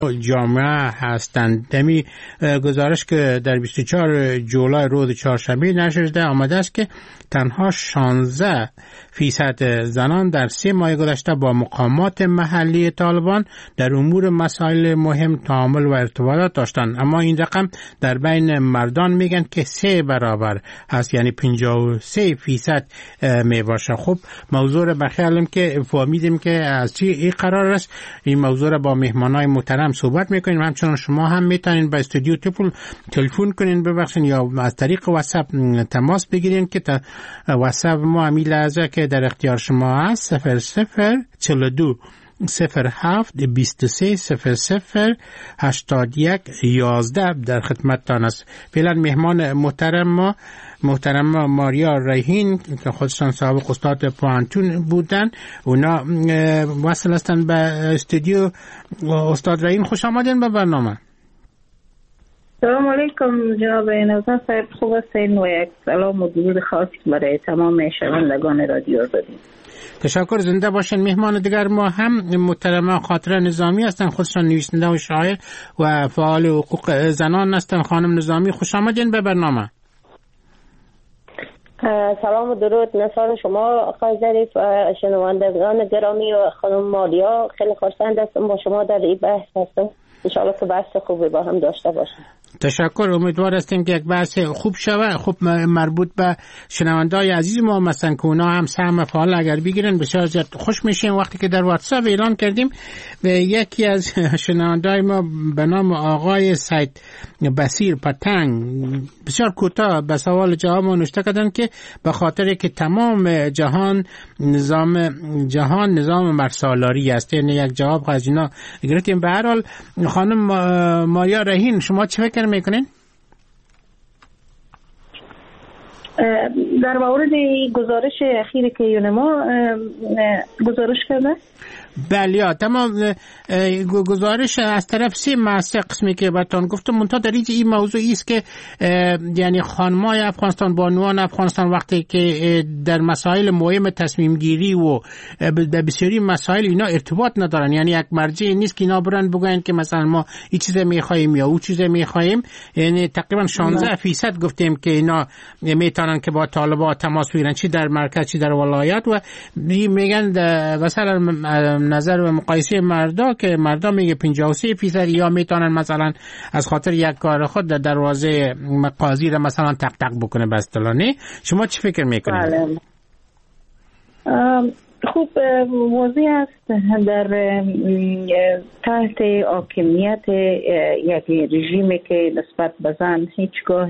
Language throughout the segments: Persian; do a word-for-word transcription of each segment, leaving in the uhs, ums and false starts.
جامعه هستند. دمی گزارش که در بیست و چهار جولای روز چهارشنبه نشر شده آمده است که تنها شانزده فیصد زنان در سه ماه گذشته با مقامات محلی طالبان در امور مسائل مهم تعامل و ارتباطات داشتند، اما این رقم در بین مردان میگن که سه برابر هست، یعنی پنجاه و سه فیصد می باشه. خب موضوع را بخیالم که فهمیدیم که از چی این قرار است. این موضوع را با مهمانای محترم صحبت میکنیم. همچنان شما هم میتونین به استودیو تلفن کنین ببخشین یا از طریق واتساپ تماس بگیرین که واتساپ ما همین لحظه که در اختیار شما هست صفر صفر چهل و دو صفر هفت بیست و سه صفر صفر هشتاد و یک یازده در خدمتتان است. فعلا مهمان محترم ما محترم ماریا ریحین که خودشان سابق استاد پوانتون بودن، اونا وصل هستن به استودیو. استاد ریحین خوش آمدین به برنامه. سلام علیکم جناب نوزان صاحب، خوب هستین و یک سلام و درود خاصی برای تمام شنوندگان رادیو دادیم. تشکر، زنده باشین. مهمان دیگر ما هم محترمه خاطره نظامی هستن، خودشان نویسنده و شاعر و فعال حقوق زنان هستن. خانم نظامی خوش آمدین به برنامه. سلام و درود نثار شما آقای ظریف و شنوندگان گرامی و خانم ماریا، خیلی خوشحال هستم با شما در این بحث هستم. انشاءالله که بحث خوبی با هم داشته باشیم. تشکر، امیدوار هستیم که یک بحث خوب شوه. خب مربوط به شنونده‌های عزیز ما مثلا که اونا هم سهم فعال اگر بگیرن بسیار زیاد خوش میشیم. وقتی که در واتساپ اعلان کردیم یکی از شنونده‌های ما به نام آقای سید بصیر پتنگ بسیار کوتاه به سوال جواب نوشته کردن که به خاطر که تمام جهان نظام جهان نظام مرسالاری است، یعنی یک جواب از اینا گرفتیم. به هر حال خانم ماریا ریحین شما چه فکر میکنین؟ در مورد گزارش اخیری که یونما گزارش کرده؟ بله، تمام گزارش از طرف سه مؤسسه قسمی که براتون گفتم، منتها در این موضوع است که یعنی خانمای افغانستان، بانوان افغانستان وقتی که در مسائل مهم تصمیم گیری و در بسیاری مسائل اینا ارتباط ندارن، یعنی یک مرجع نیست که اینا برن بگن که مثلا ما این چیز میخوایم یا اون چیز میخوایم. یعنی تقریبا شانزده فیصد گفتیم که اینا میتونن که با طالبان تماس بگیرن، چی در مرکز چی در ولایت، و میگن مثلا نظر و مقایسه مردا که مردا میگه پنجاه و سه فیصد یا میتونن مثلا از خاطر یک کار خود در دروازه مقاضی را مثلا تق تق بکنه به اصطلاح. شما چی فکر میکنید؟ بله. خوب واضح است در تحت حاکمیت یک رژیمی که نسبت به زن هیچگاه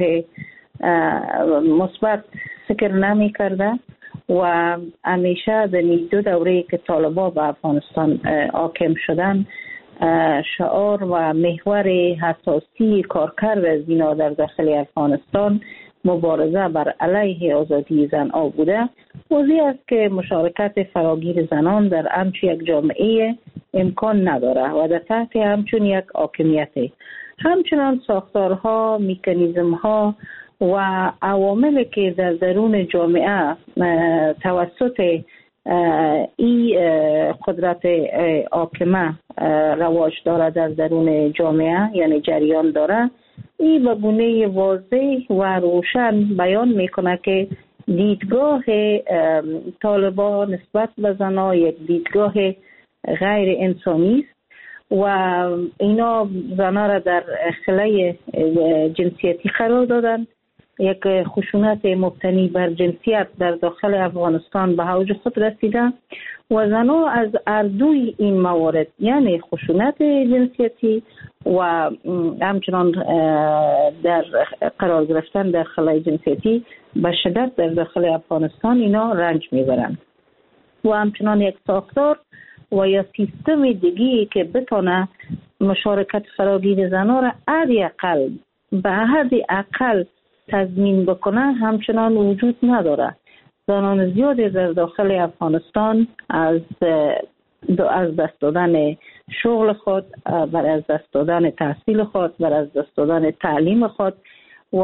مثبت فکر نمی کرده و همیشه در دو دوره که طالبان به افغانستان حاکم شدن شعار و محور حساسی کارکرد از اینا در داخل افغانستان مبارزه بر علیه آزادی زنان بوده. واضح است که مشارکت فراگیر زنان در همچون یک جامعه امکان نداره و در تحت همچون یک حاکمیت همچنان ساختارها، میکانیزمها و عواملی که در درون جامعه توسط این قدرت حاکمه رواج داره در درون جامعه، یعنی جریان داره، این به گونه واضح و روشن بیان میکنه که دیدگاه طالبان نسبت به زنان یک دیدگاه غیر انسانی است و اینا زنان را در خلای جنسیتی قرار دادن. یک خشونت مبتنی بر جنسیت در داخل افغانستان به اوج خود رسیده و زنان از هر دوی این موارد، یعنی خشونت جنسیتی و همچنان در قرار گرفتن در خلای جنسیتی به شدت در داخل افغانستان اینا رنج میبرند و همچنان یک ساختار و یا سیستم دیگی که بتونه مشارکت فراگیر زنان را حداقل به حد اقل تضمین بکنه همچنان وجود نداره. زنان زیادی در داخل افغانستان از از دست دادن شغل خود، بر از دست دادن تحصیل خود، بر از دست دادن تعلیم خود و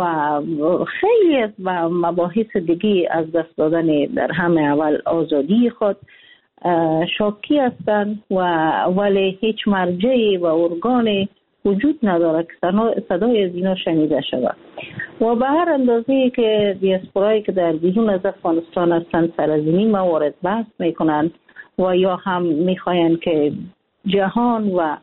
خیلی از مباحث دیگی از دست دادن در همه اول آزادی خود شاکی هستند و ولی هیچ مرجعی و ارگانی وجود نداره که صدای از اینا شنیده شود و به هر اندازه که دیاسپورایی که در بیرون از افغانستان هستند سر از این موارد بحث میکنند و یا هم میخواین که جهان و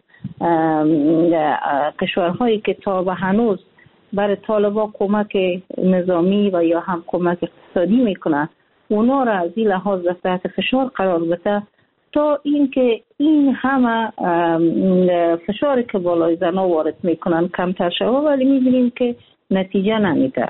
کشورهایی که تا به هنوز برای طالبان کمک نظامی و یا هم کمک اقتصادی میکنه اونا را از این لحاظ تحت فشار قرار بده تا اینکه این همه فشاری که بالای زنها وارد میکنن کمتر شود، ولی میبینیم که نتیجه نمیده.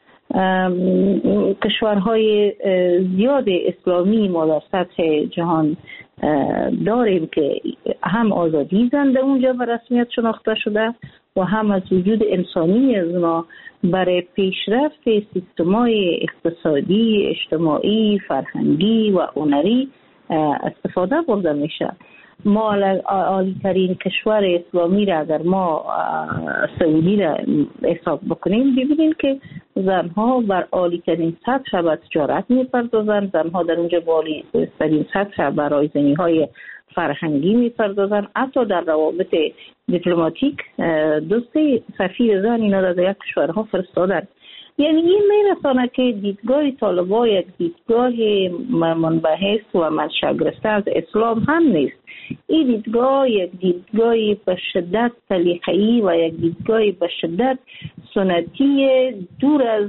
کشورهای زیاد اسلامی ما در سطح جهان داریم که هم آزادی زنده اونجا به رسمیت شناخته شده و هم از وجود انسانی از اونا برای پیشرفت سیستم‌های اقتصادی، اجتماعی، فرهنگی و هنری استفاده برده میشه. ما عالی ترین کشور اسلامی را اگر ما سعودی را حساب بکنیم ببینیم که زنها بر عالی ترین سطح به تجارت میپردازند، زنها در اونجا عالی ترین سطح برای زنی های فرهنگی میپردازند، حتی در روابط دیپلماتیک دوستی سفیر زن اینا را در یک کشورها فرستادن. یعنی این میرسانه که دیدگاه طالبان یک دیدگاه منبحث و منشأگرفته از اسلام هم نیست. این دیدگاه یک دیدگاه به شدت سلیقه‌ای و یک دیدگاه به شدت سنتی دور از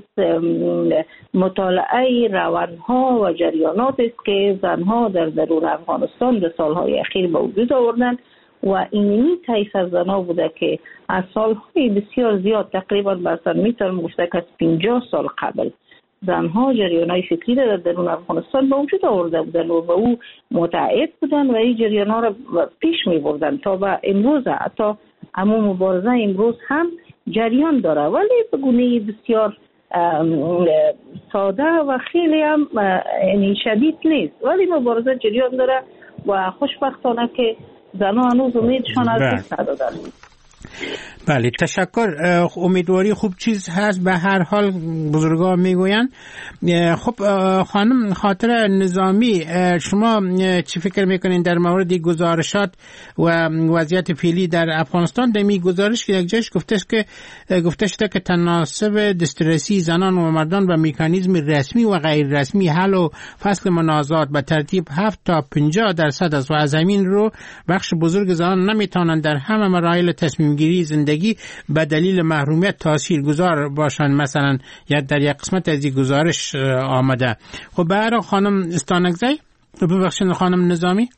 مطالعه روانها و جریانات است که زنها در درون افغانستان در سالهای اخیر به وجود آوردند و اینی طیف از زنها بوده که از سالهای بسیار زیاد تقریبا برسن میتونم گفته که از پنجاه سال قبل زنها جریانهای فکری در درون افغانستان به وجود آورده بودن و به او متعهد بودن و این جریانها را پیش می بردن تا به امروز. حتی اما مبارزه امروز هم جریان داره ولی به گونه بسیار ساده و خیلی هم شدید نیست، ولی مبارزه جریان داره و خوشبختانه که زنها هنوز امیدشان از دست ندادن. بله تشکر. امیدواری خوب چیز هست. به هر حال بزرگان میگوین. خب خانم خاطر نظامی، شما چی فکر میکنین در مورد گزارشات و وضعیت فعلی در افغانستان؟ در می گزارش که یک جایش گفته که گفته شده که تناسب دسترسی زنان و مردان به مکانیزم رسمی و غیر رسمی حل و فصل منازعات به ترتیب هفت تا پنجاه درصد است و از همین رو بخش بزرگ زنان نمیتوانند در همه مراحل تصمیم گیری زندگی به دلیل محرومیت تاثیرگذار باشند. مثلا یا در یک قسمت از این گزارش آمده. خب برای خانم استانکزی، ببخشید خانم نظامی.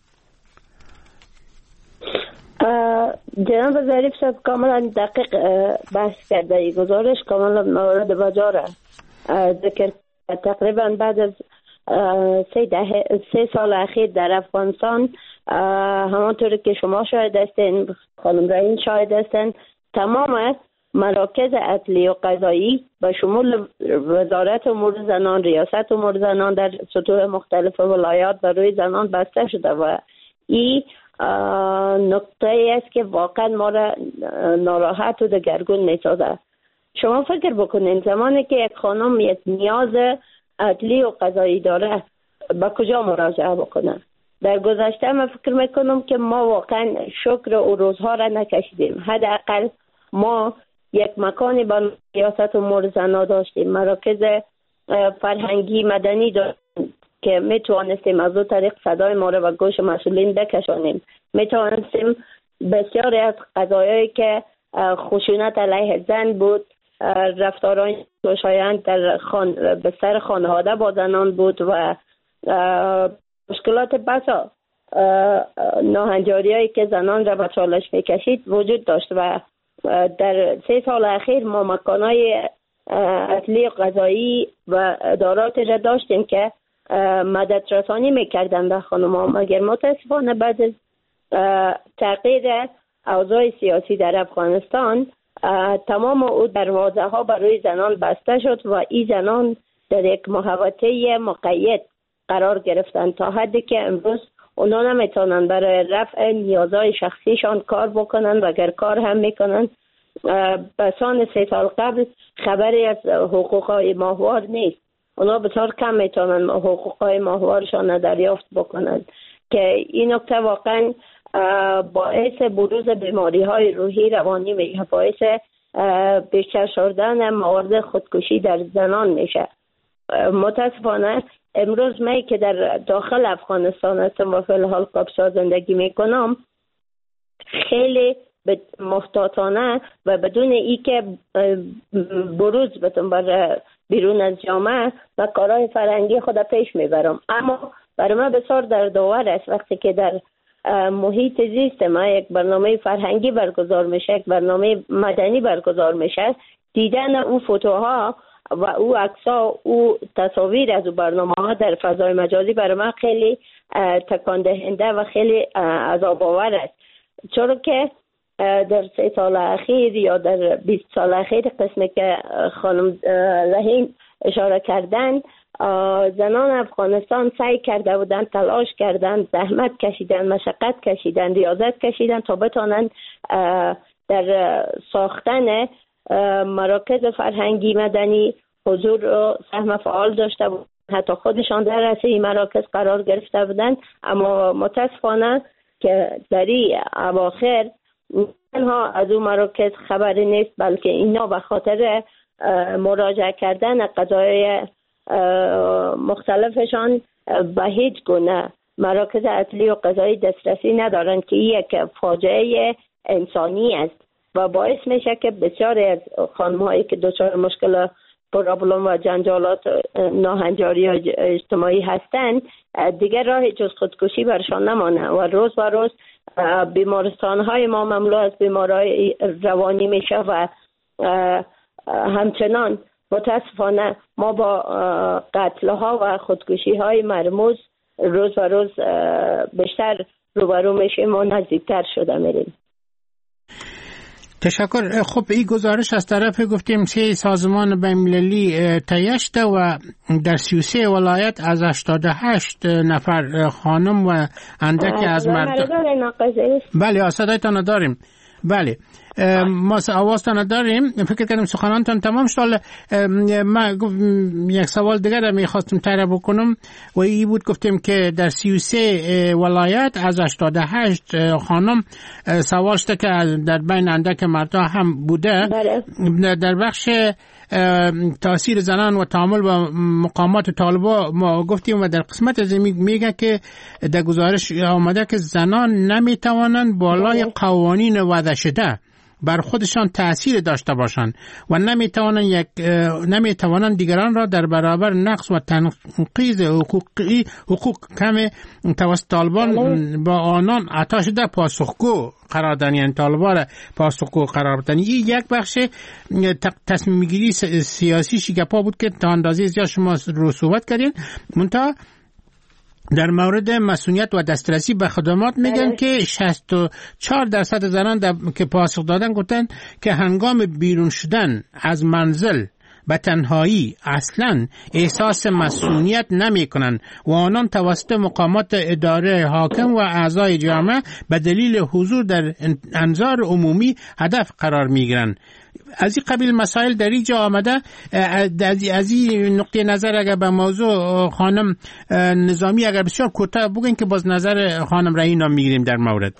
جناب ظریف صاحب کاملا دقیق بحث کرده. این گزارش کاملا مورد بجاره. ذکر تقریبا بعد از سه, ده، سه سال اخیر در افغانستان همانطور که شما شاهد هستین، خانم رئین شاهد هستین، تمام مراکز عدلی و قضایی به شمول وزارت امور زنان، ریاست امور زنان در سطوح مختلف ولایات برای زنان بسته شده و این نقطه ای است که واقعا ما را ناراحت و دگرگون میسازه. شما فکر بکنین زمانی که یک خانم یک نیاز عدلی و قضایی داره به کجا مراجعه بکنه؟ در گذشته من فکر میکنم که ما واقعا شکر او روزها را نکشیدیم. حداقل ما یک مکانی با ریاست امور زنان داشتیم، مراکز فرهنگی مدنی داشتیم که میتوانستیم از او طریق صدای ما را به گوش مسئولین بکشانیم. میتوانستیم بسیاری از قضایایی که خشونت علیه زن بود، رفتارهای خوشایند در خان... بستر خانواده با زنان بود و مشکلات بسا ناهنجاری هایی که زنان را به چالش میکشید وجود داشت و در سه سال اخیر ما مکانهای عدلی و قضایی و ادارات را داشتیم که مدد رسانی میکردن به خانم‌ها، مگر متاسفانه بعد از تغییر اوضاع سیاسی در افغانستان تمام او دروازه ها برای زنان بسته شد و این زنان در یک محوطه مقید قرار گرفتند تا حدی که امروز اونا نمیتونن برای رفع نیازهای شخصیشان کار بکنن و اگر کار هم میکنن بسان سه سال قبل خبری از حقوقهای ماهوار نیست. اونا بسیار کم میتونن حقوقهای ماهوارشان دریافت بکنن. که این نکته واقعا باعث بروز بیماری های روحی روانی میشه، باعث بیشتر شدن موارد خودکشی در زنان میشه. متاسفانه امروز من که در داخل افغانستان هستم و فی الحال قبسا زندگی میکنم، خیلی محتاطانه و بدون ای که بروز بتون بر بیرون از جامعه و کارهای فرهنگی خود پیش میبرم. اما برای من بسیار دردآور است وقتی که در محیط زیست ما یک برنامه فرهنگی برگزار میشه، یک برنامه مدنی برگزار میشه، دیدن او فوتوها و او عکس‌ها، او تصاویر از او برنامه‌ها در فضای مجازی برای من خیلی تکان دهنده و خیلی عذاب‌آور است، چون که در سه سال اخیر یا در بیست سال اخیر قسمی که خانم رحیم اشاره کردن، زنان افغانستان سعی کرده بودن، تلاش کردن، زحمت کشیدن، مشقت کشیدن، ریاضت کشیدن تا بتانند در ساختن مراکز فرهنگی مدنی حضور و سهم فعال داشته بودن، حتی خودشان در رأس این مراکز قرار گرفته بودن. اما متاسفانه که در این اواخر تنها از اون مراکز خبری نیست، بلکه اینا به خاطر مراجعه کردن قضایای مختلفشان به هیچ گونه مراکز اصلی و قضایی دسترسی ندارند که یک فاجعه انسانی است و باعث میشه که بسیاری از خانم‌هایی که دچار مشکل پرابلم و جنجالات ناهنجاری اجتماعی هستند دیگر راه جز خودکشی برشان نمانه و روز به روز بیمارستان‌های ما مملو از بیمارای روانی میشه و همچنان متاسفانه ما با قتل‌ها و خودکشی‌های مرموز روز به روز بیشتر روبرو میشیم و نزدیکتر شده میریم. تشکر. خب این گزارش از طرف گفتیم سه سازمان بین‌المللی تهیه شده و در سی و سه ولایت از هشتاد و هشت نفر خانم و اندکی از مرد. بله صدایتان داریم. بله ما آوازتان داریم. فکر کردم سخنانتان تمام شد. من یک سوال دیگر را میخواستم طرح بکنم و این بود، گفتیم که در سی و سه ولایت از هشتاد و هشت خانم سوال شده که در بین اندک مردها هم بوده. بله. در بخش تاثیر زنان و تعامل با مقامات طالبا ما گفتیم و در قسمت از میگه که در گزارش آمده که زنان نمیتوانند بالای قوانین وضع شده بر خودشان تأثیر داشته باشند و نمیتوانند یک نمیتوانند دیگران را در برابر نقص و تنقیض حقوقی حقوق کم توسط طالبان با آنان عطا شده پاسخگو قرار دادن، یعنی طالبان را پاسخگو قرار دادن. این یک بخش تصمیم گیری سیاسی شیکاپا بود که تا اندازه زیاد شما رو صحبت کردین. منتها در مورد مسئولیت و دسترسی به خدمات میگن که شصت و چهار درصد زنان که پاسخ دادن گفتن که هنگام بیرون شدن از منزل به تنهایی اصلا احساس مسئولیت نمی کنن و آنان توسط مقامات اداره حاکم و اعضای جامعه به دلیل حضور در انظار عمومی هدف قرار می گیرن. از این قبیل مسائل در اینجا آمده. از این نقطه نظر اگر به موضوع خانم نظامی اگر بسیار کوتاه بگین که باز نظر خانم رحیم را میگیریم در مورد.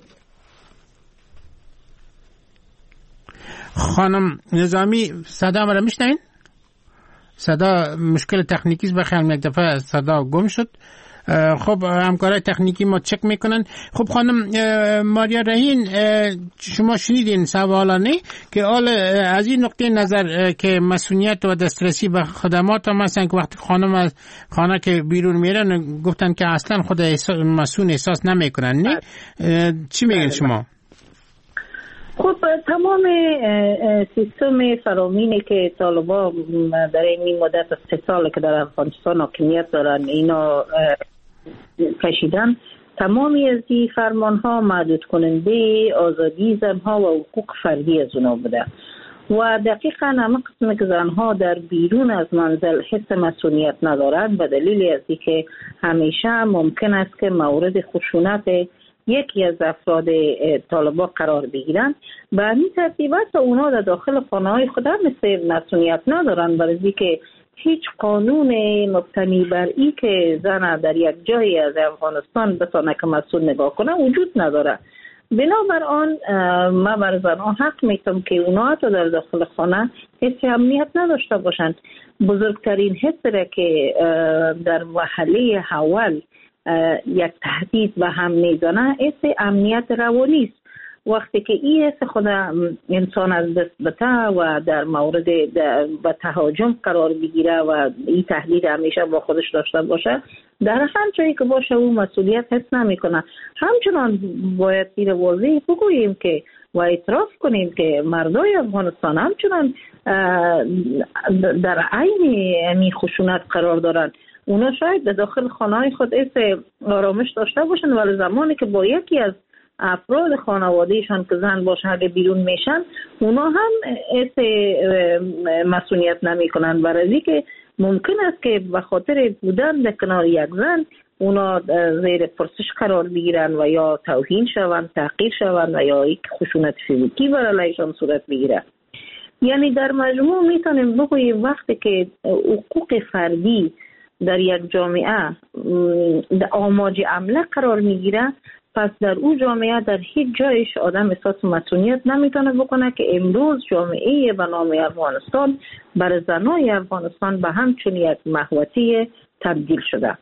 خانم نظامی صدا مرا میشنین؟ صدا مشکل تکنیکی است، بخیر یک دفعه صدا گم شد. خب همکارای تکنیکی ما چک میکنن. خب خانم ماریا رحیم شما شنیدین سوالانه که حال از این نقطه نظر که مسئولیت و دسترسی به خدمات مثلا که وقتی خانم از خانه که بیرون میرن گفتن که اصلا خود مسئول احساس نمیکنن، نه چی میگن شما؟ خب تمام سیستم فرامینی که طالبان در این مدت از سه سال که در افغانستان حاکمیت دارن اینا کشیدن، تمامی از این فرمان ها محدود کننده آزادی زن ها و حقوق فردی از اونا بوده و دقیقا همه قسم که زن ها در بیرون از منزل حس مسئولیت ندارند به دلیل از اینکه همیشه ممکن است که مورد خشونت یکی از افراد طالبان قرار بگیرن. به همین ترتیب است اونا در داخل خانه های خود هم مثل مسئولیت ندارن، برای اینکه هیچ قانون مبتنی بر ای که زن در یک جایی از افغانستان بتونه که مسئول نگاه کنه وجود نداره. بنابر آن ما بر زنها حق میتم که اونا تا در داخل خانه حس امنیت نداشته باشند. بزرگترین حس که در وهله اول یک تهدید به هم میزنه حس امنیت روانی است. وقتی که این حس خود انسان از دست بده و در مورد به تهاجم قرار بگیره و این تهدید همیشه با خودش داشته باشه، در هر جایی که باشه او مسئولیت حس نمی کنه. همچنان باید این واضح بگوییم که و اعتراف کنیم که مردای افغانستان همچنان در عین این خشونت قرار دارند. اونا شاید در داخل خانه خود حس آرامش داشته باشند، ولی زمانی که با یکی از افراد خانوادهشان که زن باشه اگه بیرون میشن، اونا هم حس مسئولیت نمی کنند. برای که ممکن است که به خاطر بودن در کنار یک زن اونا زیر پرسش قرار بگیرن و یا توهین شوند، تحقیر شوند و یا یک خشونت فیزیکی بر علیهشان صورت بگیره. یعنی در مجموع میتونیم بگوییم وقتی که حقوق فردی در یک جامعه در آماج عمله قرار میگیره، پس در اون جامعه در هیچ جایش آدم احساس مسئولیت نمیتونه بکنه که امروز جامعه به نام افغانستان بر زنای افغانستان به همچون یک محوطه تبدیل شده.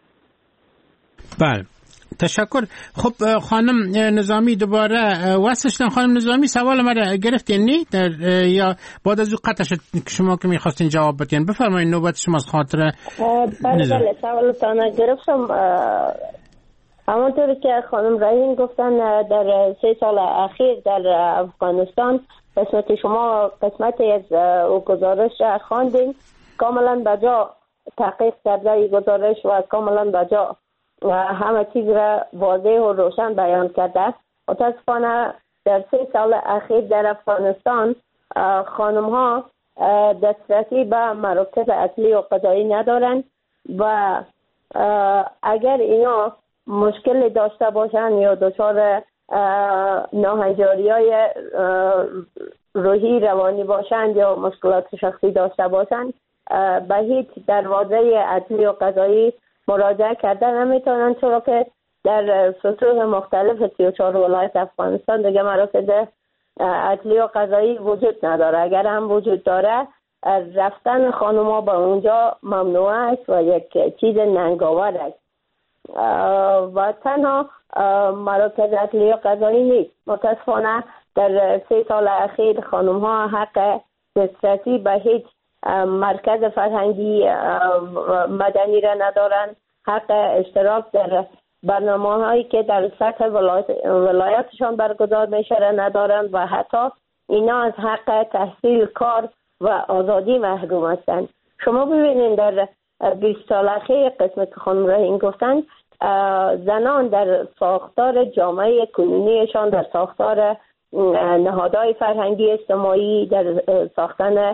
بله، تشکر. خب خانم نظامی دوباره وصل شدن. خانم نظامی سوال مرا گرفتین نی در یا بعد از او قطع شد شما که میخواستین جواب بدین؟ بفرمایید، نوبت شما از خاطر بله بله سوالتان گرفتم. همونطور که خانم رحیم گفتن در سه سال اخیر در افغانستان قسمت شما قسمت از گزارش خواندیم، کاملا بجا تحقیق کرده گزارش و کاملا بجا همه چیز را واضح و روشن بیان کرده. متاسفانه در سه سال اخیر در افغانستان خانم ها دسترسی به مراکز اصلی و قضایی ندارند و اگر اینا مشکل داشته باشند یا دچار ناهنجاری های روحی روانی باشند یا مشکلات شخصی داشته باشند، به هیچ دروازه عدلی و قضایی مراجعه کردن نمیتونن، چرا که در سطوح مختلف سی و چهار ولایت افغانستان دیگه مراکز عدلی و قضایی وجود نداره. اگر هم وجود داره رفتن خانوما به اونجا ممنوع است و یک چیز ننگاور است و تنها مراکز عدلی و قضایی نیست. متاسفانه در سه سال اخیر خانم ها حق دسترسی به هیچ مرکز فرهنگی مدنی را ندارند، حق اشتراک در برنامه هایی که در سطح ولایت ولایتشان برگزار میشه را ندارند و حتی اینا از حق تحصیل، کار و آزادی محروم هستند. شما ببینید در بیست سال اخیر قسمت خانم رحیم گفتن زنان در ساختار جامعه کنونیشان، در ساختار نهادهای فرهنگی اجتماعی، در ساختن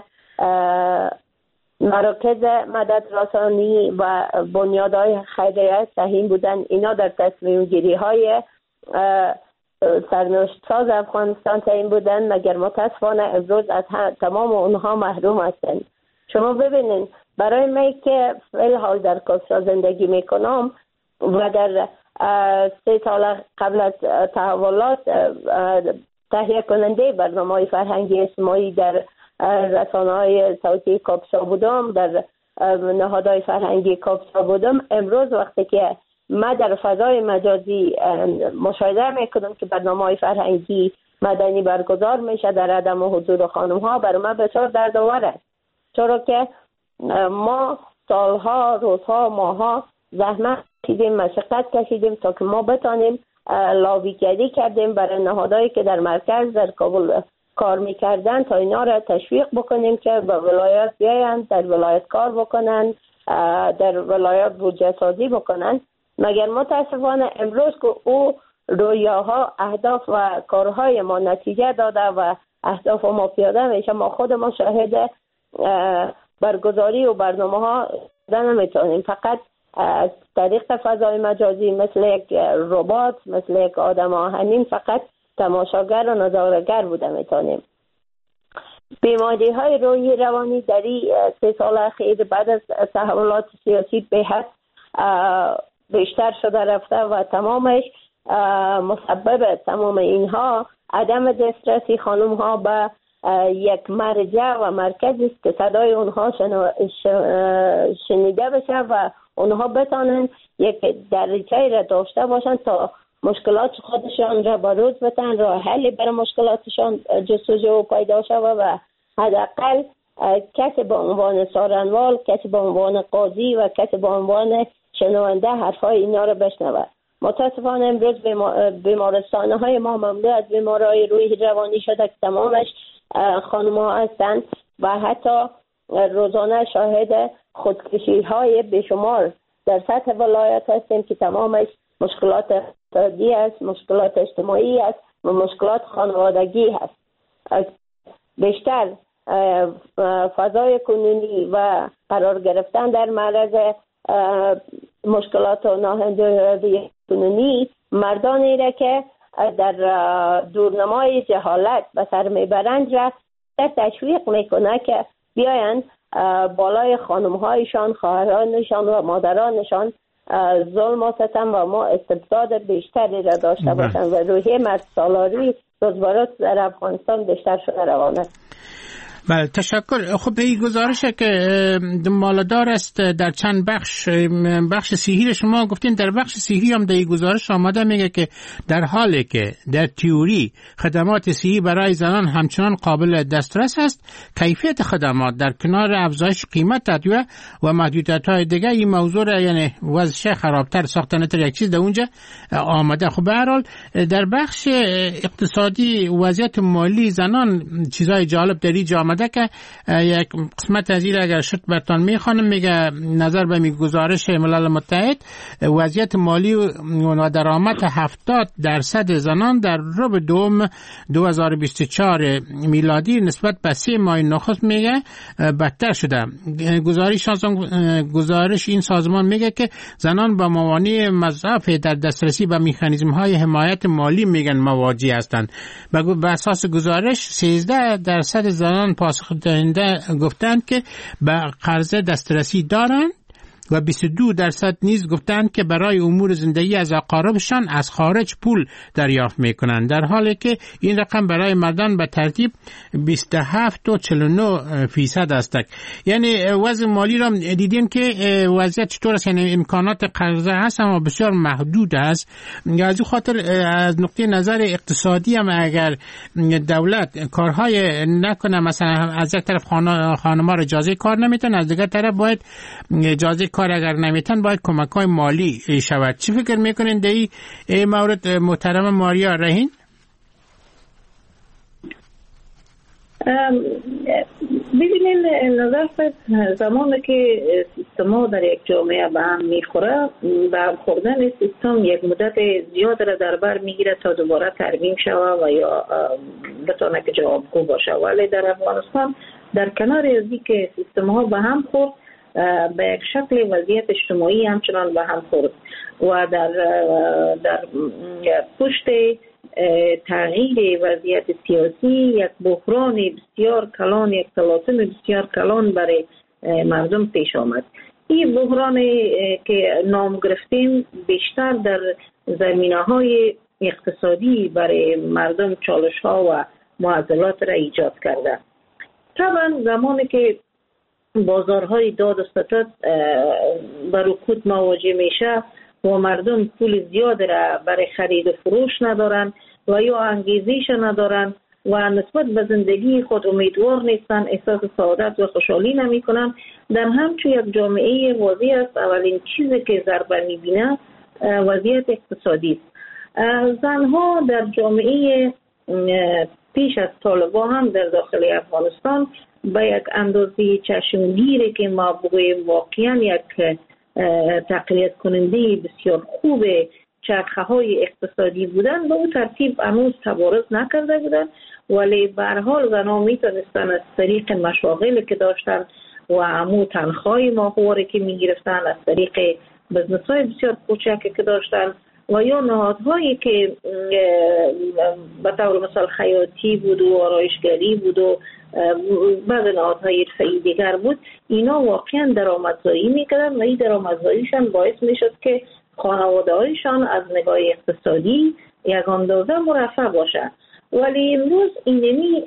مراکز مدد رسانی و بنیادهای خیریه سهیم بودن. اینا در تصمیم گیری های سرنوشت ساز افغانستان سهیم بودن، مگر متاسفانه امروز از تمام اونها محروم هستند. شما ببینید برای من که فعل حال در کاسرا زندگی میکنم و در سه سال قبل از تحولات تهیه کننده برنامه فرهنگی اجتماعی در رسانه‌های صوتی کاپسا بودم، در نهادهای فرهنگی کاپسا بودم، امروز وقتی که ما در فضای مجازی مشاهده میکنم که برنامه‌های فرهنگی مدنی برگزار میشه در عدم حضور خانم ها، برای من بسیار دردآور است، چرا که ما سالها، روزها، ماها زحمت کشیدیم، مشقت کشیدیم تا که ما بتانیم لابیگری کردیم برای نهادهایی که در مرکز در کابل کار میکردن تا اینا را تشویق بکنیم که به ولایت بیاین، در ولایت کار بکنن، در ولایت بودجه سازی بکنن. مگر متاسفانه امروز که او رویاها، اهداف و کارهای ما نتیجه داده و اهداف ما پیاده میشه، ما خود ما شاهد برگزاری و برنامه ها نمیتونیم. فقط از طریق فضای مجازی مثل یک ربات، مثل یک آدم آهنین فقط تماشاگر و نظاره‌گر بوده میتونیم. بیماری های روحی روانی در این سه سال اخیر بعد از تحولات سیاسی به حد بیشتر شده رفته و تمامش مسبب تمام اینها عدم دسترسی خانم ها به یک مرجع و مرکزی است که صدای اونها شنیده بشه و اونها بتانند یک دریچه‌ای را داشته باشند تا مشکلات خودشان را به روز بتن، راه حلی برای مشکلاتشان جستجو پیدا شود و حداقل کسی به عنوان سارنوال، کسی به عنوان قاضی و کسی به عنوان شنونده حرفای اینا را بشنود. متاسفانه امروز بیمارستانه های ما مملو از بیمارای روحی روانی شده که تمامش خانم ها هستند و حتی روزانه شاهد خودکشی های بیشمار در سطح ولایت هستیم که تمامش مشکلات اقتصادی است، مشکلات اجتماعی است و مشکلات خانوادگی است. بیشتر فضای کنونی و قرار گرفتن در معرض مشکلات و ناهنجاری کنونی مردانی را که در دورنمای جهالت به سر میبرند را تشویق میکنه که بیایند بالای خانمهایشان، خواهرانشان و مادرانشان ظلم و ستم و ما استبداد بیشتری را داشته باشند و روحیه مرد سالاری روز به روز در افغانستان بیشتر شده روانه. بله تشکر. خب این گزارش که مالدار است در چند بخش بخش صحیح شما گفتین، در بخش صحیح هم در این گزارش آمده میگه که در حالی که در تئوری خدمات صحی برای زنان همچنان قابل دسترس است، کیفیت خدمات در کنار افزایش قیمت تدویه و محدودیت‌های دیگه این موضوع را یعنی وضعش خرابتر ساختن تر یک چیز در اونجا آمده. خب به هر حال در بخش اقتصادی وضعیت مالی زنان چیزای جالب در این جامعه که یک قسمت از این اگر شد برتان میخوانم، میگه نظر به می گزارش ملل متحد وضعیت مالی و درآمد هفتاد درصد زنان در ربع دوم دو هزار و بیست و چهار میلادی نسبت به سه ماه نخست میگه بدتر شده. گزارش گزارش این سازمان میگه که زنان با موانع مضاعف در دسترسی به مکانیزم های حمایت مالی میگن مواجه هستند. به اساس گزارش سیزده درصد زنان پاسخ دهنده گفتند که به قرض دسترسی دارند و بیست و دو درصد نیز گفتند که برای امور زندگی از اقاربشان از خارج پول دریافت میکنند، در حالی که این رقم برای مردان به ترتیب بیست و هفت و چهل و نه فیصد است. یعنی وضع مالی را دیدیم که وضعیت چطور است، یعنی امکانات قرضه هست اما بسیار محدود است. از این خاطر از نقطه نظر اقتصادی هم اگر دولت کارهای نکنه، مثلا از یک طرف خانم‌ها را اجازه کار نمیتن، از دیگر طرف باید اجازه کار اگر نمیتن باید کمک‌های مالی شود. چی فکر میکنین در این مورد محترم ماریا رهین؟ ببینین نظر زمانی که سیستما در یک جامعه به هم میخوره، به هم خوردن سیستم یک مدت زیاد را در بر میگیره تا دوباره ترمیم شود و یا بتونه که جوابگو باشه. ولی در افغانستان در کنار ازی که سیستمها به هم خورد، به یک شکل وضعیت اجتماعی همچنان به هم خورد و در در پشت تغییر وضعیت سیاسی یک بحران بسیار کلان، یک تلاطم بسیار کلان برای مردم پیش آمد. این بحران که نام گرفتیم بیشتر در زمینه‌های اقتصادی برای مردم چالش‌ها و معضلات را ایجاد کرده. طبعا زمانی که بازارهای داد و ستد به رکود مواجه میشه و مردم پول زیاد را برای خرید و فروش ندارن و یا انگیزش ندارن و نسبت به زندگی خود امیدوار نیستن، احساس سعادت و خوشحالی نمی کنن، در همچون یک جامعه واضح است اولین چیزی که ضربه میبینه وضعیت اقتصادی است. زنها در جامعه پیش از طالبان هم در داخل افغانستان با یک اندازه چشمگیری که ما بگوییم واقعا یک تقویت کننده بسیار خوب چرخه های اقتصادی بودن، به اون ترتیب هنوز تبارز نکرده بودن، ولی به هر حال زنها میتونستن از طریق مشاغلی که داشتن و همون تنخواهی ماهواره که میگرفتن، از طریق بزنس های بسیار کوچکی که داشتن و یا نهادهایی که به طور مثال خیاطی بود و آرایشگری بود و بعض نهادهای حرفه‌ای دیگر بود، اینا واقعا درآمدزایی میکردن و این درآمدزاییشان باعث میشد که خانواده هایشان از نگاه اقتصادی یک اندازه مرفه باشه. ولی امروز اینمی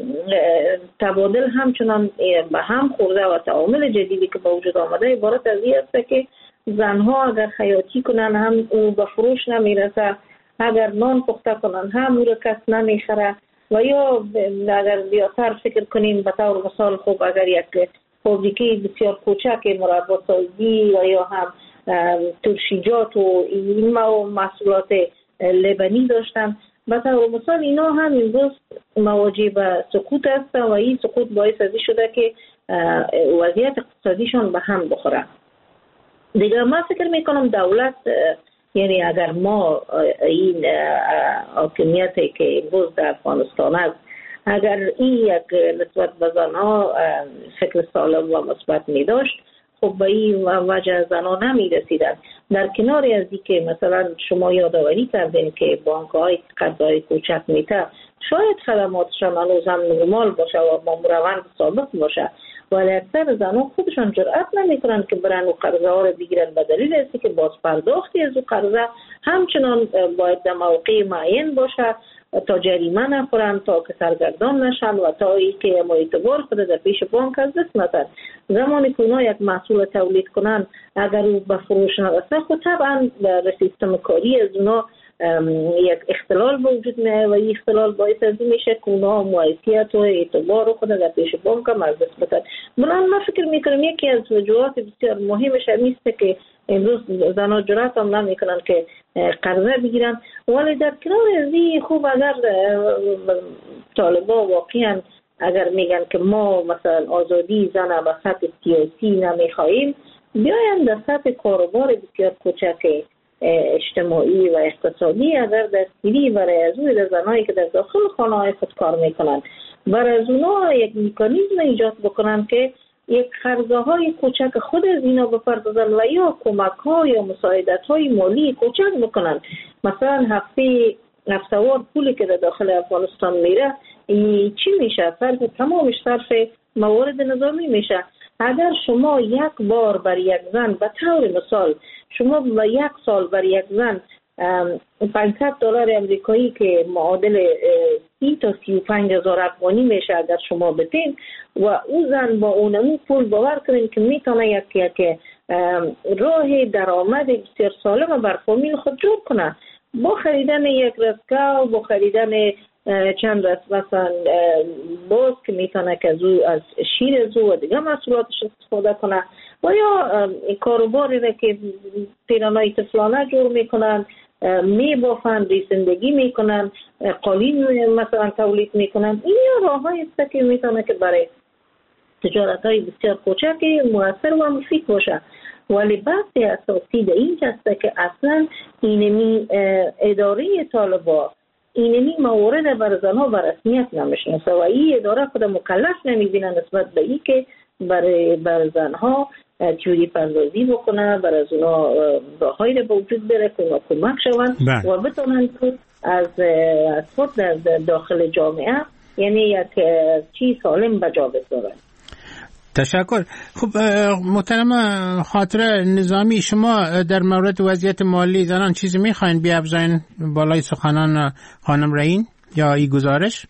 تبادل همچنان به هم خورده و تعامل جدیدی که با وجود آمده عبارت از این است که زنها اگر خیاطی کنن هم او به فروش نمیرسه، اگر نان پخته کنن هم او را کس نمیخره، و یا اگر بیاتر فکر کنیم به طور مثال خوب اگر یک فابریکه بسیار کوچک مربا سازی و یا هم ترشیجات و این محصولات لبنی داشتن، به طور مثال اینا هم امروز مواجه به سقوط هستن و این سقوط باعث ازی شده که وضعیت اقتصادیشان به هم بخوره. دیگه من فکر میکنم دولت، یعنی اگر ما این حاکمیتی که امروز در افغانستان است، اگر این یک نسبت به زنها فکر سالم و مثبت می داشت، خب به این وجه زنها نمی رسیدن. در کنار از این که مثلا شما یادآوری کردین که بانک های قرضای کوچک میته، شاید خدماتشان هنوز هم نرمال باشه و با روند ثابت باشه، ولی اکثر زنها خودشان جرأت نمیکنن که برن و قرضه ها رو بگیرن، به دلیل است که باز پرداختی از او قرضه همچنان باید در موقع معین باشه تا جریمه نخورن، تا که سرگردان نشن و تا ای که اعتبار خود در پیش بانک از دست ندن. زمانی که اونا یک محصول تولید کنن اگر او به فروش نرسه، خب طبعا در سیستم کاری از اونا یک اختلال به وجود میاد و این اختلال باعث از این میشه که اونا موثیقیت و اعتبار خود در پیش بانک هم از دست بدن. من من فکر میکنم یکی از وجوهات بسیار مهمش نیست که امروز زنها جرأت هم نمیکنن که قرضه بگیرن، ولی در کنار از این خوب اگر طالبا واقعا اگر میگن که ما مثلا آزادی زن به سطح سیاسی نمیخواهیم، بیاین در سطح کاروبار بسیار کوچک اجتماعی و اقتصادی اگر دستگیری برای از اون زنایی که در داخل خانه های خود کار میکنن، برای از اونا یک میکانیزم ایجاد بکنن که یک خرجه های کوچک خود از اینا بپردازن و یا کمک ها یا مساعدت های مالی کوچک بکنن. مثلا هفته هفته‌وار پولی که در داخل افغانستان میره چی میشه؟ صرف تمامش صرف موارد نظامی میشه. اگر شما یک بار بر یک زن به طور مثال شما به یک سال بر یک زن پانصد دلار امریکایی که معادل سی تا سی و پنج هزار افغانی میشه اگر شما بتین و او زن با اونمو پول باور کنین که میتونه یک یک راه درآمد بسیار سالم بر فامیل خود جور کنه، با خریدن یک رزکا و با خریدن چند رس مثلا باز که میتونه که زو از شیر زو و دیگه محصولاتش استفاده کنه، و یا کاروباری را که پیرانای طفلانه جور میکنن، میبافن، ریسندگی میکنن، قالین مثلا تولید میکنن. این راه های است که میتونه که برای تجارت های بسیار کوچک مؤثر و مفید باشه. ولی بحث اساسی در این هست که اصلا اینمی اداره طالبا اینمی موارد بر زنها بر رسمیت نمیشناسه و این اداره خود مکلف نمیبینه نسبت به این که برای بر زنها تیوری پردازی بکنه، برای از اونا راههایی رو به وجود بره که اونا کمک شوند و بتونن از خود در داخل جامعه یعنی یک چیز سالم به جا بذارن. تشکر. خب محترم خاطر نظامی، شما در مورد وضعیت مالی زنان چیزی میخواین بیافزاین بالای سخنان خانم رئین یا این گزارش؟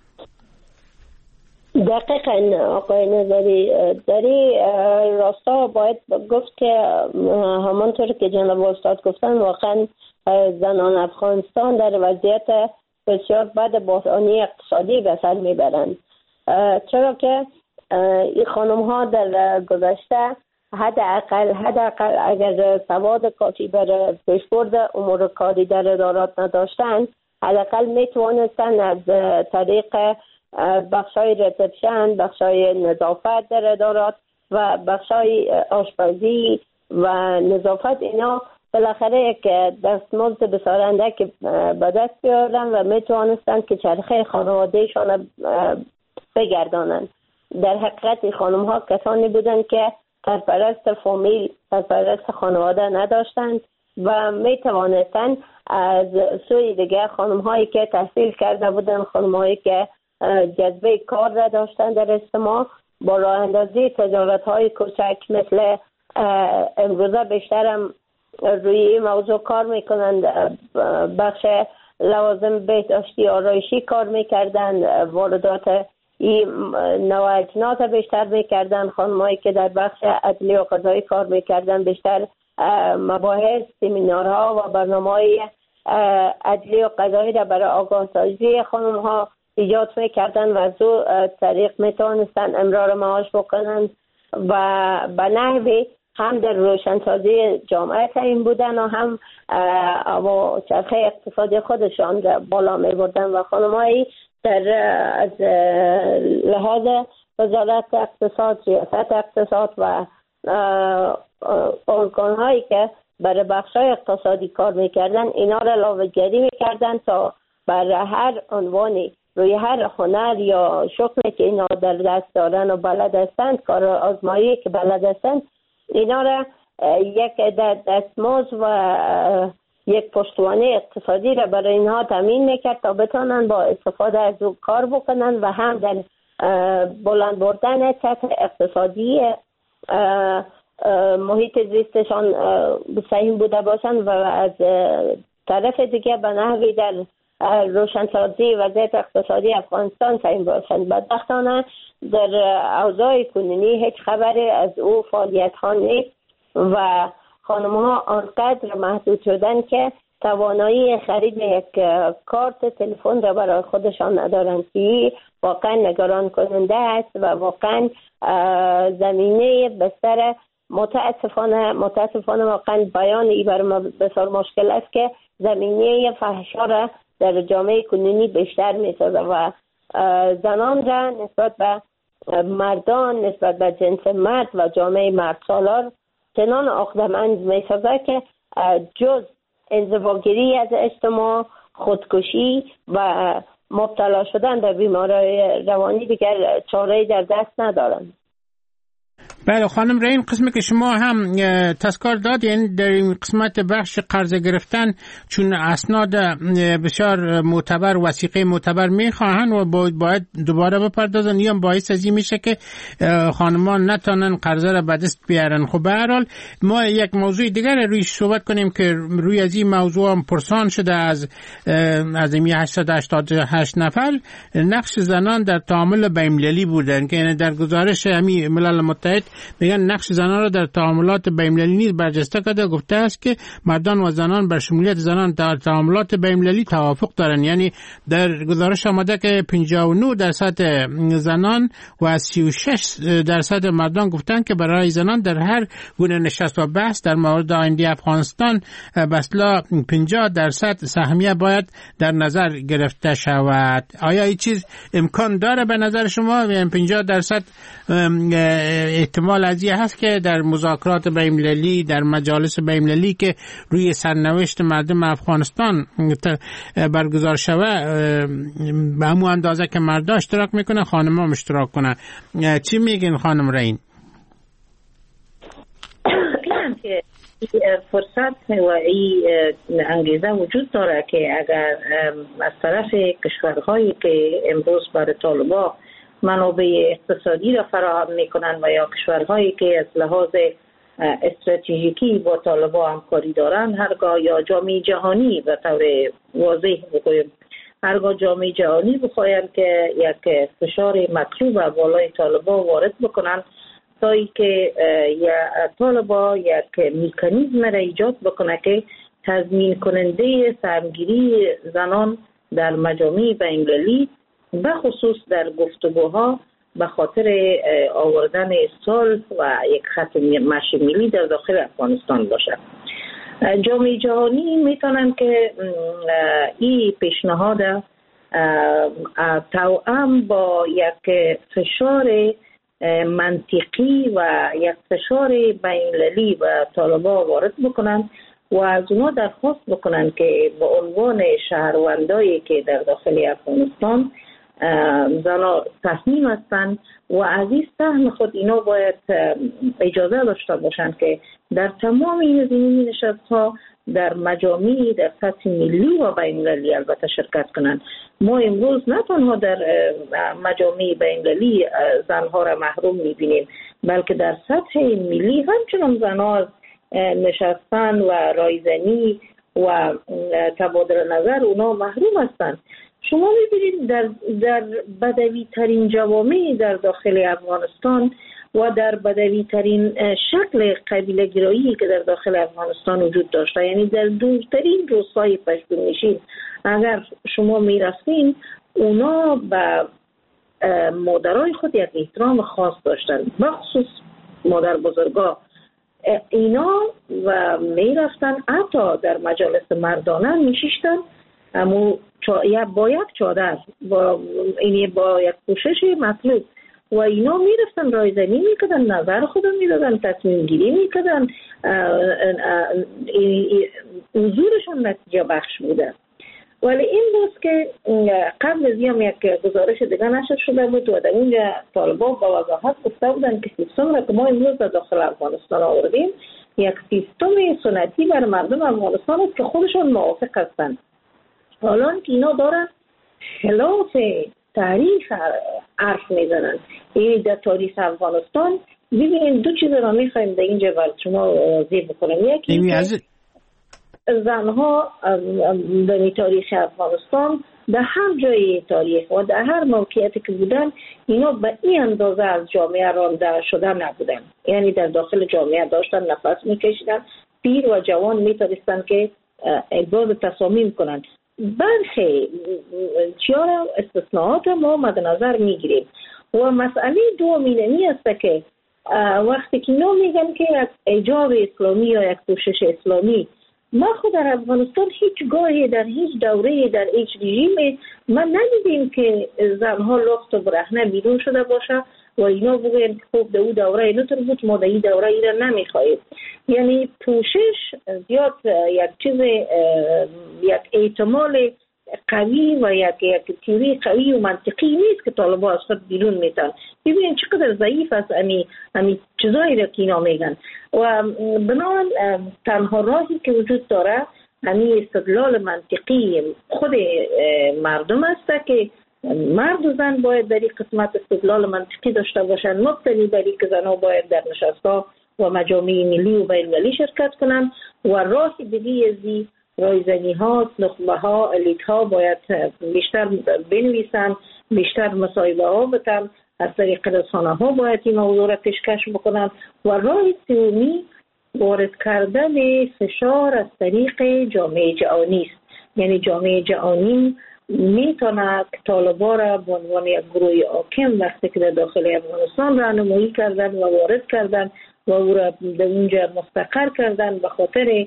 دقیقاً آقای نظری، در این راستا باید گفت که همانطور که جناب استاد گفتن واقعا زنان افغانستان در وضعیت بسیار بد بحرانی اقتصادی به سر میبرند، چرا که این خانم ها در گذشته حداقل حداقل اگر سواد کافی برای پیشبرد امور کاری در ادارات نداشتند، حداقل میتوانستند از طریق بخشای ریسپشن، بخشای نظافت در ادارات و بخشای آشپزی و نظافت اینا بالاخره یک دستمزد بسارنده که به دست بیارن و میتوانستن که چرخه خانوادهشان بگردانند. در حقیقت خانم ها کسانی بودند که سرپرست فامیل، سرپرست خانواده نداشتند و می توانستن از سوی دیگه خانم هایی که تحصیل کرده بودن، خانم هایی که جذبه کار را داشتن در اجتماع، با راه اندازی تجارت های کوچک مثل امروزه بیشترم روی این موضوع کار میکنند. بخش لوازم بهداشتی آرایشی کار میکردن، واردات این نوع اجناس بیشتر میکردن. خانمایی که در بخش عدلی و قضایی کار میکردن بیشتر مباحث، سمینارها و برنامه‌های عدلی و قضایی را برای آگاه سازی خانم ها ایجاد میکردن و از او طریق میتوانستن امرار معاش بکنن و به نحوی هم در روشنسازی جامعه تعیین بودن و هم با چرخه اقتصادی خودشان را بالا می بردن و خانمایی در از لحاظ وزارت اقتصاد، ریاست اقتصاد و ارگان‌هایی که برای بخش‌های اقتصادی کار میکردن اینا را لاوه‌گری میکردن تا برای هر عنوانی روی هر هنر یا شغلی که اینا در دست دارن و بلد هستند، کار آزمایی که بلد هستند، اینا را یک دستمزد و یک پشتوانه اقتصادی را برای اینها تامین میکرد تا بتونن با استفاده از او کار بکنن و هم در بلند بردن سطح اقتصادی محیط زیستشان سهم بوده باشند و از طرف دیگه به نحوی در روشنسازی وضعیت اقتصادی افغانستان سهم باشند. بدبختانه در اوضاع کنونی هیچ خبری از او فعالیت ها نیست و خانم ها آنقدر محدود شدن که توانایی خرید یک کارت تلفن را برای خودشان ندارند که واقعا نگران کننده است و واقعا زمینه بستر متاسفانه متاسفانه واقعا بیان ای بر ما بسیار مشکل است که زمینه فحشا را در جامعه کنونی بیشتر می‌سازد و زنان را نسبت به مردان، نسبت به جنس مرد و جامعه مرد سالار چنان عقده‌مند می‌سازد که جز انزواگیری از اجتماع، خودکشی و مبتلا شدن به بیماری روانی دیگر چاره‌ای در دست ندارند. بله خانم رین، قسمی که شما هم تذکر دادین در این قسمت بخش قرض گرفتن چون اسناد بسیار معتبر، وثیقه معتبر میخواهن و باید دوباره بپردازن، یا باعث از این میشه که خانمان نتونن قرضه را به دست بیارن. خب به هر حال ما یک موضوع دیگر روی صحبت کنیم که روی از این موضوع هم پرسان شده از از این هشتصد و هشتاد و هشت نفر نقش زنان در تعامل بین‌المللی بودن که در گزارش همین ملل متحد میگن نقش زنان را در تعاملات بین‌المللی نیز برجسته کرده. گفته است که مردان و زنان بر شمولیت زنان در تعاملات بین‌المللی توافق دارند. یعنی در گزارش آمده که پنجاه و نه درصد زنان و سی و شش درصد مردان گفتند که برای زنان در هر گونه نشست و بحث در مورد آینده افغانستان به اصطلاح پنجاه درصد سهمیه باید در نظر گرفته شود. آیا این چیز امکان داره به نظر شما؟ یعنی پنجاه درصد احتمال از این هست که در مذاکرات بین‌المللی، در مجالس بین‌المللی که روی سرنوشت مردم افغانستان برگزار شود به همون اندازه که مردا اشتراک میکنه خانم‌ها هم اشتراک کنه. چی میگین خانم رین؟ فرصت و این انگیزه وجود داره که اگر از طرف کشورهایی که امروز برای طالبان منابع اقتصادی را فراهم میکنن و یا کشورهایی که از لحاظ استراتژیکی با طالبان همکاری دارن، هرگاه یا جامعه جهانی به طور واضح بگویم هرگاه جامعه جهانی بخواین که یک فشار مطلوب بالای طالبان وارد بکنن تا اینکه یا طالبان یک مکانیزم را ایجاد بکنه که تضمین کننده سهمگیری زنان در مجامع بین‌المللی به خصوص در گفتگوها به خاطر آوردن صلح و یک خط مشی ملی در داخل افغانستان باشد. جامعه جهانی میتونن که این پیشنهاد توأم با یک فشار منطقی و یک فشار بین‌المللی و طالبان وارد بکنن و از اونا درخواست بکنن که به عنوان شهروندایی که در داخل افغانستان زنها تصمیم هستند و از این سهم خود اینا باید اجازه داشته باشند که در تمام این زمینی نشست ها در مجامع در سطح ملی و بین‌المللی البته شرکت کنند. ما امروز نه تنها در مجامع بین‌المللی زنها را محروم می‌بینیم، بلکه در سطح ملی همچنان زنها از نشستن و رایزنی و تبادل نظر اونا محروم هستند. شما می‌بینید در در بدوی ترین جوامع در داخل افغانستان و در بدوی ترین شکل قبیله گرایی که در داخل افغانستان وجود داشته، یعنی در دورترین روستای پشتونشین اگر شما میرفتین اونا به مادرای خود یک احترام خاص داشتن، بخصوص مادر بزرگا. اینا و میرفتن حتی در مجالس مردانه میشیشتن اما چا... با یک چادر با اینی با یک پوشش مطلوب و اینا میرفتن رایزنی میکردن، نظر خودم میدادن، تصمیم گیری میکردن، حضورشون نتیجه بخش بوده. ولی این بود که قبل از هم یک گزارش دیگه نشر شده بود و در اونجا طالبان با وضاحت گفته بودن که سیستم را که ما امروز در داخل افغانستان آوردیم یک سیستم سنتی بر مردم افغانستان است که خودشون موافق هستند. حالا که اینا دارن خلاف تاریخ حرف میزنن. این در تاریخ افغانستان ببینید دو چیز را میخوایم در اینجا برای شما واضح بکنم. یکی زنها در تاریخ افغانستان در هر جای تاریخ و در هر موقعیتی که بودن اینا به این اندازه از جامعه رانده شده نبودن، یعنی در داخل جامعه داشتن نفس میکشیدن، پیر و جوان میتونستن که ابراز تصامیم کنن. برخی چیارا استثناءات ما مد نظر میگیریم و مسئله دوم اینمی است که وقتی که اینا میگن که یک ایجاب اسلامی یا یک کوشش اسلامی، ما خود در افغانستان هیچ گاهی در هیچ دوره در هیچ رژیم ما ندیدیم که زنها لخت و برهنه بیرون شده باشه و اینا بگوین که خب در اون دوره اینا تر بود ما در این دوره اینا نمیخواهیم. یعنی پوشش زیاد یک چیز یک احتمال قوی و یک یک تیوری قوی و منطقی نیست که طالبان از خود بیرون میتن. ببینید چقدر ضعیف است امی امی چیزایی را که اینا میگن و بنابراین تنها راهی که وجود داره امی استدلال منطقی خود مردم است که مرد و زن باید در این قسمت استدلال منطقی داشته باشند، مبتنی بر اینکه زنها باید در نشست‌ها و مجامع ملی و بین‌المللی شرکت کنند و راه دیگه از رایزنی ها، نخبه ها، الیت ها باید بیشتر بنویسن، بیشتر مصاحبه ها بتن، از طریق رسانه ها باید این موضوع را پیشکش بکنن و راه سومی وارد کردن فشار از طریق جامعه جهانی است. یعنی جامعه جهانی میتونه طالبان را به عنوان یک گروه حاکم وقتی که در داخل افغانستان راهنمایی کردن و وارد کردن و او را در اونجا مستقر کردن به خاطر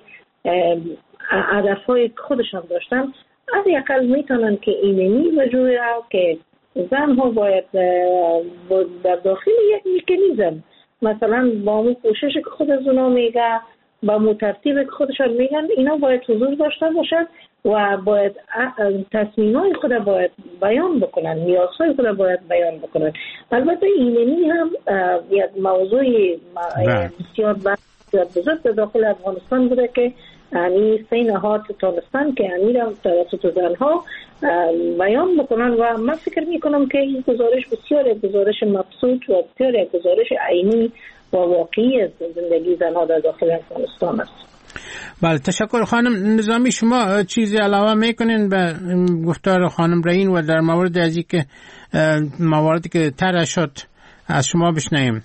هدفهای خودشان داشتن، از یکل میتونن که اینمی وجود که زنها باید در داخل یک مکانیزم مثلا با اون کوشش که خود از اونا میگه با مو ترتیب که خودشان میگن اینا باید حضور داشته باشن و باید تصمیمای خود باید بیان بکنن، نیازهای خود باید بیان بکنن. البته اینمی هم یک موضوع بسیار بزرگ در داخل افغانستان بوده که یعنی سه نهاد تانستان که امیر هم توسط زنها بیان بکنن و من فکر میکنم که این گزارش بسیار گزارش مبسوط و بسیار گزارش عینی و واقعی از زندگی زنها در داخل افغانستان است. بله، تشکر خانم نظامی. شما چیزی علاوه میکنین به گفتار خانم رئین و در مورد از اینکه مواردی که طرح شد از شما بشنویم؟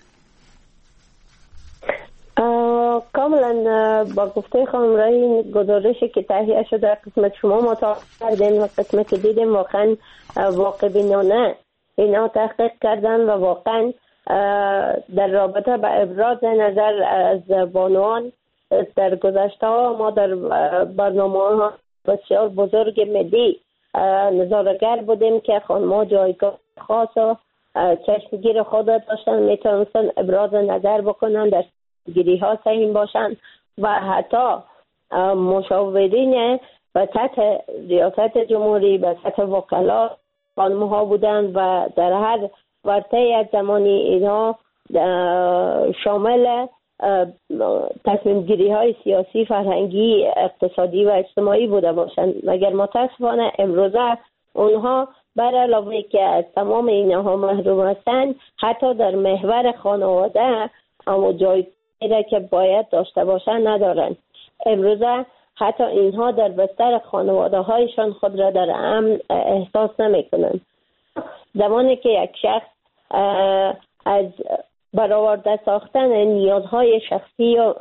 کاملا با گفته خانم رئین گزارشی که تهیه شده قسمت شما مطالعه کردین و قسمت که دیدیم واقعا واقع بینانه اینا تحقیق کردن و واقعا در رابطه با ابراز نظر از بانوان در گذشته ها ما در برنامه ها بسیار بزرگ ملی نظارگر بودیم که خانم‌ها جایگاه خاص و چشمگیر خود داشتن، میتونستن ابراز نظر بکنن، در گیری ها سهیم باشن و حتی مشاورین و سطح ریاست جمهوری و سطح وکلا و خانم ها بودن و در هر ورطه از زمانی اینها شامل تصمیم گیری های سیاسی، فرهنگی، اقتصادی و اجتماعی بوده باشند. مگر متاسفانه امروزه اونها بر علاوه که از تمام اینها محروم هستند، حتی در محور خانواده اما جایی که باید داشته باشند ندارند. امروزه حتی اینها در بستر خانواده هایشان خود را در امن احساس نمی کنند. زمانی که یک شخص از برآورده ساختن نیازهای شخصی و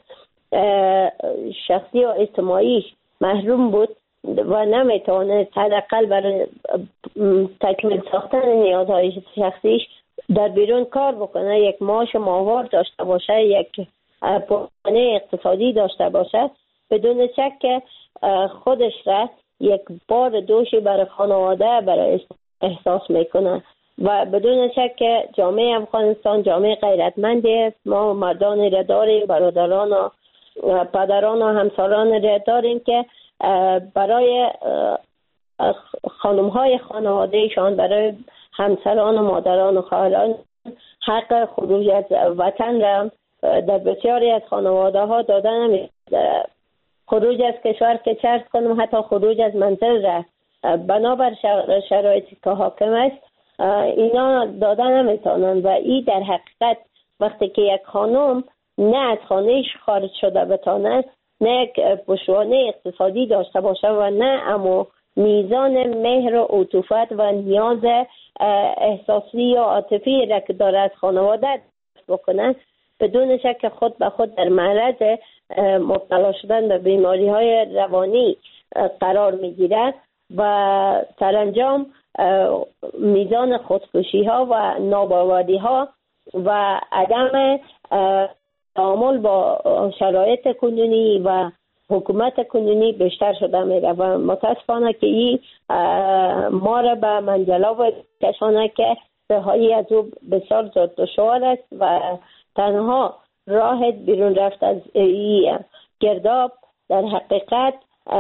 شخصی و اجتماعی محروم بود و نمیتوانست حداقل برای تکمیل ساختن نیازهای شخصیش در بیرون کار بکنه، یک معاش ماهوار داشته باشه، یک پوانه اقتصادی داشته باشه، بدون شک که خودش را یک بار دوشی برای خانواده برای احساس میکنه و بدون شک که جامعه افغانستان جامعه غیرتمندی است. ما مردان را داریم، برادران و پدران و همسران را داریم که برای خانم های خانوادهشان، برای همسران و مادران و خواهران حق خروج از وطن را در بسیاری از خانواده ها داده نمی خروج از کشور که چرت کنم حتی خروج از منزل را بنابر شرایطی که حاکم است اینا داده نمیتونن و این در حقیقت وقتی که یک خانم نه از خانهش خارج شده بتانه، نه یک پشتوانه اقتصادی داشته باشه و نه اما میزان مهر و عطوفت و نیاز احساسی و عاطفی را که داره از خانواده بکنن، بدون شک خود به خود در معرض مبتلا شدن به بیماری های روانی قرار میگیرد و سرانجام میزان خودکشی ها و ناباوری ها و عدم تعامل با شرایط کنونی و حکومت کنونی بیشتر شده میره و متاسفانه که این ما را به منزله و کشانه که رهایی از او بسیار زود دشوار است و تنها راه بیرون رفت از این گرداب در حقیقت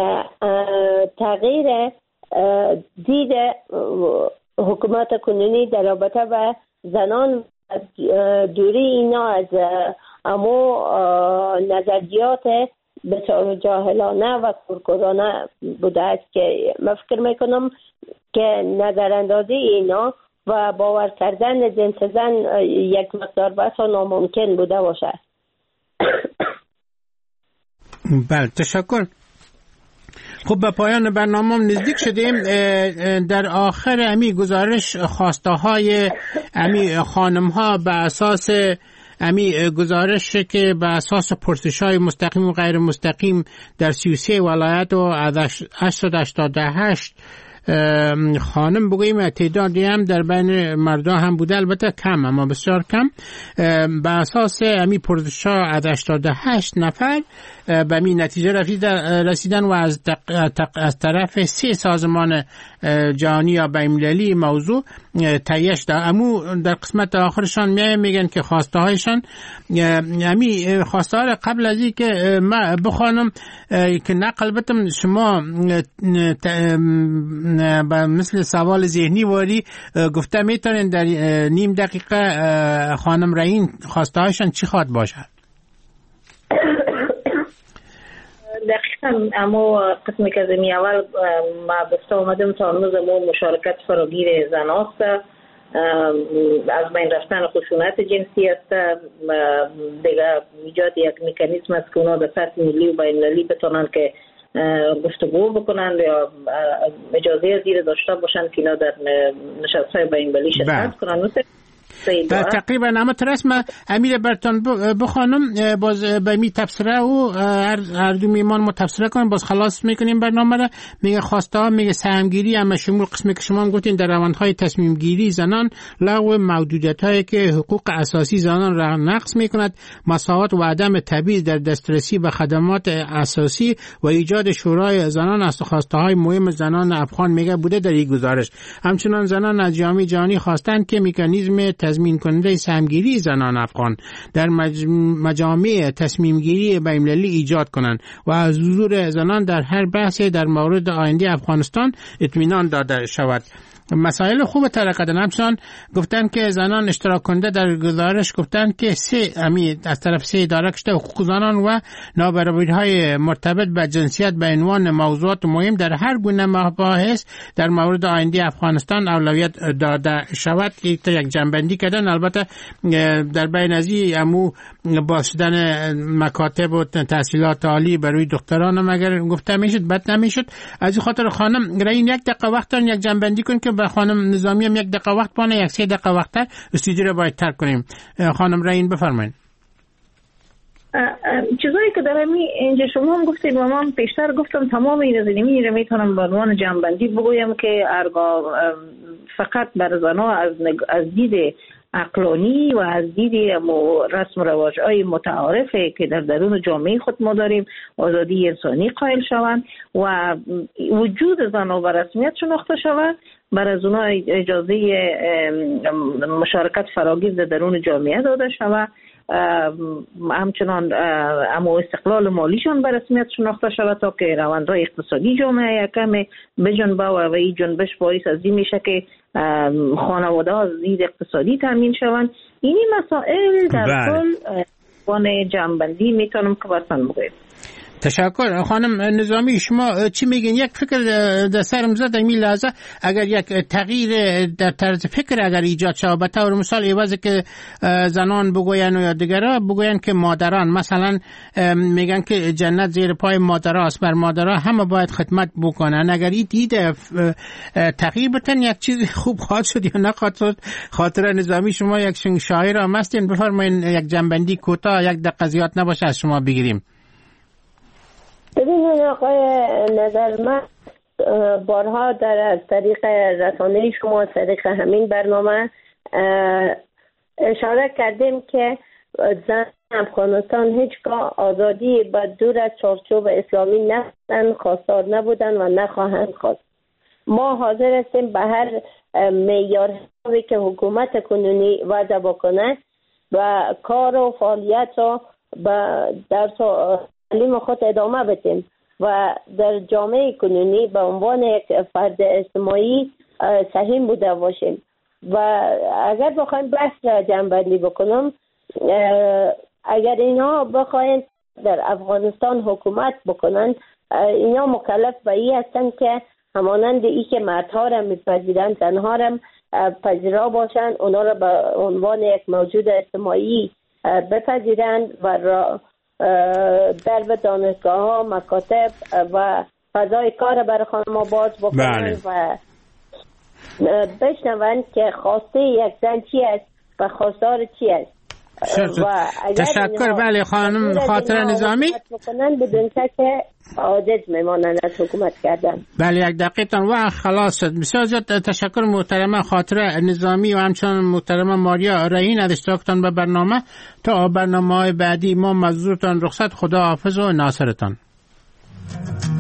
تغییر دید حکومت کنونی در رابطه به زنان، دوری اینا از امو نظریات بسیار جاهلانه و کورکورانه بوده است که من فکر میکنم که نظراندازی اینا و باور کردن جنس زن یک مقدار بس ناممکن بوده باشد. بله، تشکر. خب به پایان برنامه نزدیک شدیم. در آخر امی گزارش خواسته های امی خانم ها به اساس امی گزارش که به اساس پرسش های مستقیم و غیر مستقیم در سی و سه ولایت و هشتصد و هشتاد و هشت خانم بگوییم تعدادی هم در بین مردا هم بوده، البته کم اما بسیار کم. به اساس امی پرسش ها از هشتاد و هشت نفر به امی نتیجه رسیدن و از, از طرف سه سازمان جهانی یا بین‌المللی موضوع تایید شده. امو در قسمت آخرشان میگن که خواسته هایشان امی خواسته ها قبل از این که من بخوانم که نقل بتم شما مثل سوال ذهنی واری گفته میتونین در نیم دقیقه خانم رئین خواسته هایشان چی خواد باشد؟ دقیقا اما قسمی که از می اول ما بسته آمدیم تا هنوز ما مشارکت فراگیر زن هاست، از بین رفتن خشونت جنسی است، دیگه ایجاد یک مکانیزم است که اونا در سطح ملی و بین‌المللی بتونن که گفتگو بکنن یا اجازه زیر داشته باشن که اینا در نشست‌های بین‌المللی شرکت کنن. در تقریبا اما ترسم امیر برتان بخوانم باز به می تفسیره و هر دو میمان ما تفسیره کنیم باز خلاص میکنیم برنامه را. میگه خواسته ها میگه سهمگیری اما شمول قسمی که شما گفتین در روندهای تصمیم گیری زنان، لغو محدودیت هایی که حقوق اساسی زنان را نقض میکند، مساوات و عدم تبعیض در دسترسی به خدمات اساسی و ایجاد شورای زنان از خواسته های مهم زنان افغان میگه بوده در این گزارش. همچنان زنان از جامعه جهانی خواستند که مکانیزم تضمین کننده سهمگیری زنان افغان در مجامع تصمیم گیری بین‌المللی ایجاد کنند و از حضور زنان در هر بحث در مورد آینده افغانستان اطمینان داده شود. مسائل خوب طرح کردن. همچنان گفتن که زنان اشتراک کننده در گزارش گفتن که سه امی از طرف سه اداره کشته حقوق زنان و نابرابری‌های مرتبط به جنسیت به عنوان موضوعات مهم در هر گونه مباحث در مورد آینده افغانستان اولویت داده شود که یک جنبندی کردن. البته در بین ازی امو باز شدن مکاتب و تحصیلات عالی برای دکتران هم اگر گفته میشد بد نمیشد. از این خاطر خانم رئین یک دقیقه وقت دارن یک جنبندی کن که به خانم نظامی هم یک دقیقه وقت بانه، یک سه دقیقه وقت تر استودیو رو باید ترک کنیم. خانم رئین بفرمایید. چیزایی که در اینجا شما هم گفتید و من پیشتر گفتم تمام این زمینی رو میتونم به عنوان جنبندی بگویم که ارگا فقط بر زنها از از دید عقلانی و از دید رسم و رواج‌های متعارفه که در درون جامعه خود ما داریم آزادی انسانی قائل شوند و وجود زنها و رسمیت شناخته شود، بر از اونها اجازه مشارکت فراگیر در درون جامعه داده شود، همچنان اما استقلال مالیشان به رسمیت شناخته شود تا که روندهای اقتصادی جامعه یکم بجنبه و این جنبش باعث از این میشه که خانواده ها زیر اقتصادی تامین شوند. اینی مسائل در کل وان جنبندی میتونم که بسن بگویم. تشکر. خانم نظامی شما چی میگین؟ یک فکر در سرم زد این لحظه اگر یک تغییر در طرز فکر اگر ایجاد شود، به طور مثال عوض که زنان بگوین یا دیگرها بگوین که مادران مثلا میگن که جنت زیر پای مادرها است، بر مادرها همه باید خدمت بکنن، اگر این دید تغییر بتن یک چیز خوب خواهد شد یا نخواهد شد؟ خاطر نظامی شما یک شاعر هم هستین، بفرمایید یک جنبندی کوتاه یک دقیقه زیاد نباشه از شما بگیریم. ببینید آقای نظر، من بارها در از طریق رسانه شما، از طریق همین برنامه اشاره کردیم که زن افغانستان هیچگاه آزادی با دور از چارچوب اسلامی نبودن، خواستار نبودن و نخواهند خواست. ما حاضر هستیم به هر معیاری که حکومت کنونی وضع بکنه و کار و فعالیت رو در تعلیم خود ادامه بدیم و در جامعه کنونی به عنوان یک فرد اجتماعی سهیم بوده باشیم. و اگر بخوایم بحث را جمع‌بندی بکنم، اگر اینا بخواین در افغانستان حکومت بکنن، اینا مکلف به این هستن که همانند ای که مردها را میپذیرن زنها را پذیرا باشن، اونا را به عنوان یک موجود اجتماعی بپذیرند و را در به دانشگاه ها، مکاتب و فضای کار برای خانم باز بکنن و بشنوند که خواسته یک زن چی است و خواستار چی است. تشکر. بله خانم خاطر نظامی بدون که عاجز میمانند از حکومت کردن. بله یک دقیقه و خلاص شد. بسیار زیاد تشکر محترمه خاطر نظامی و همچنان محترمه ماریا رئین از اشتراکتان به برنامه. تا برنامه های بعدی ما مزدورتان رخصت. خدا حافظ و ناصرتان.